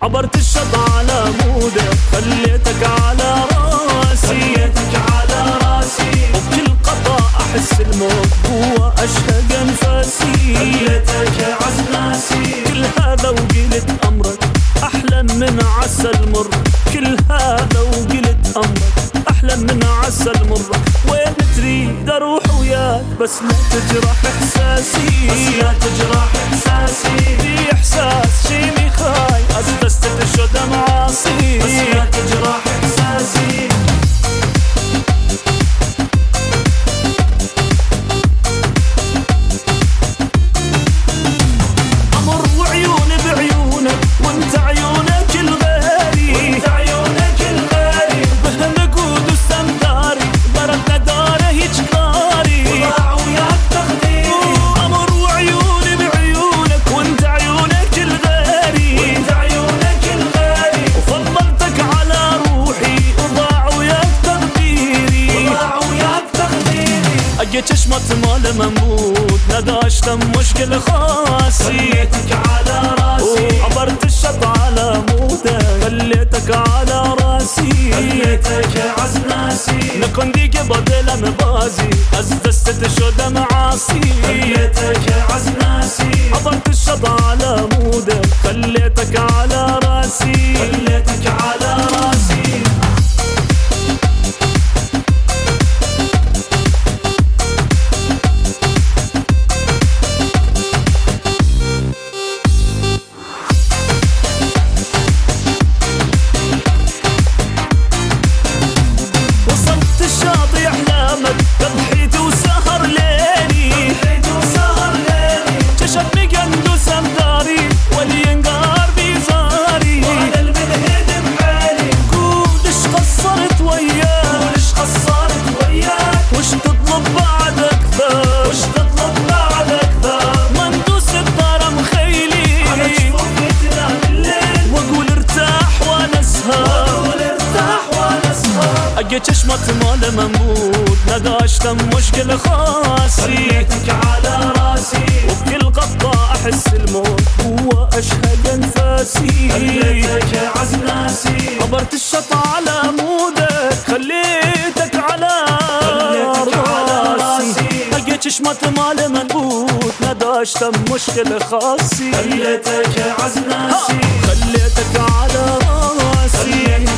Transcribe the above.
عبرت الشط على مودة خليتك على راسي وبكل قطع أحس الموت هو أشهق أنفاسي. خليتك عزناسي كل هذا وقلت أمرك أحلى من عسل مر. كل هذا وقلت أمرك أحلى من عسل مر. وين تريد أروح وياك بس لا تجرح إحساسي. في إحساس شيني خاي أسدست تشد معاصي بس لا تجرح إحساسي. أمر وعيوني بعيونك وانت عيونك الغالي بهنقود وسمداري ضربنا داره يجكاري وضاع وياك تقديري. أمر وعيوني بعيونك وانت عيونك الغالي وفضلتك على روحي وضاع وياك تقديري. أجيت شمت مال مموت نداشت مشكل خاصي. خليتك على راسي عبرت الشط على مودة خليتك على راسي. خليتك عزناسي نكون ديك بدل مبازي أزدست تشد معاصي. خليتك عزناسي عبرت الشط على مودة خليتك على راسي. خليتك على راسي. وصلت الشاطئ أحلامك تضحيت وسهر ليلي كشفني قندو سمداري والينقار بيزاري. وأنا المنهد بحالي قول اش قصرت وياك وش تطلب بعد أكثر ما ندوس الدار مخيلي على جفوفي تنام الليل واقول ارتاح وانا اسهر. اجيت شمت مال مموت نداشت مشكل خاصي. خليتك على راسي وبكل قطة احس الموت هو اشهق انفاسي. خليتك عزناسي عبرت الشط على مودك خليتك على راسي. اجيت شمت مال منبوت نداشت مشكل خاصي. خليتك عزناسي خليتك على راسي.